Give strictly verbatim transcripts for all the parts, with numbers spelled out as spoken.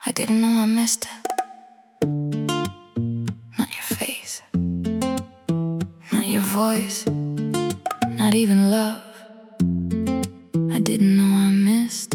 I didn't know I missed it. Not your face, not your voice, not even love. I didn't know I missed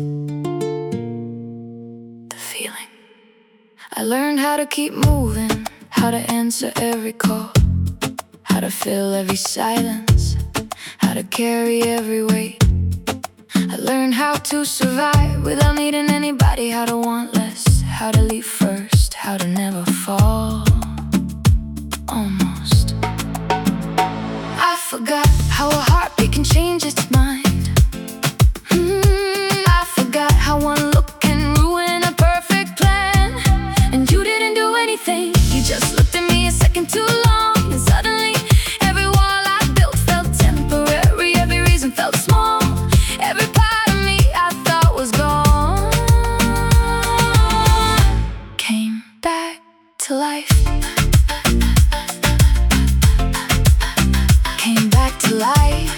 the feeling. I learned how to keep moving, how to answer every call, how to fill every silence, how to carry every weight. I learned how to survive without needing anybody, how to want less, how to leave first, how to never fall. Almost. I forgot how a heartbeat can change its mind. mm, I forgot how one look can ruin a perfect plan. And you didn't do anything, you just looked at me a second too long. And suddenly every wall I built felt temporary, every reason felt small, every part of me I thought was gone came back to life. Came back to life.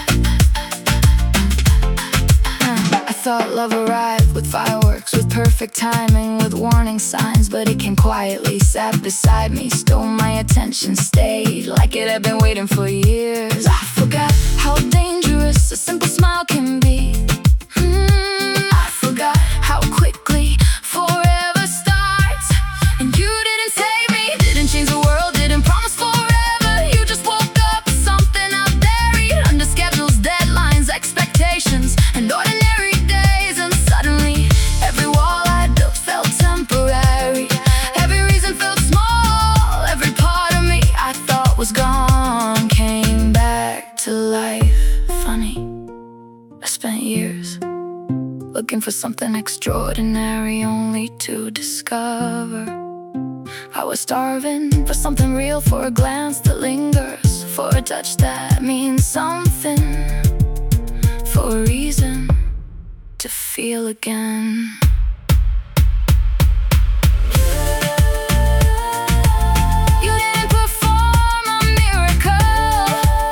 uh, I thought love arrived with fireworks, with perfect timing, with warning signs. But it came quietly, sat beside me, stole my attention, stayed like it had been waiting for years. I forgot how dangerous a simple smile can be. mm, I forgot how quickly forever starts. And you didn't save me, didn't change the world, didn't promise forever. You just woke up with something out buried under schedules, deadlines, expectations, and ordinary days. And suddenly every wall I built felt temporary, every reason felt small, every part of me I thought was gone came back to life. Funny, I spent years looking for something extraordinary, only to discover I was starving for something real, for a glance that lingers, for a touch that means something, for a reason to feel again. You didn't perform a miracle,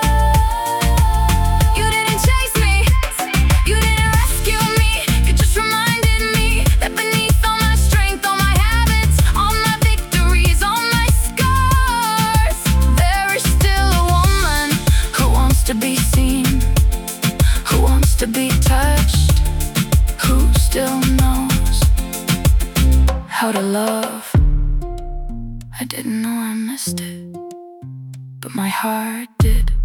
you didn't chase me, you didn't rescue me. You just reminded me that beneath all my strength, all my habits, all my victories, all my scars, there is still a woman who wants to be seen, who wants to be touched, who still knows how to love. I didn't know I missed it, but my heart did.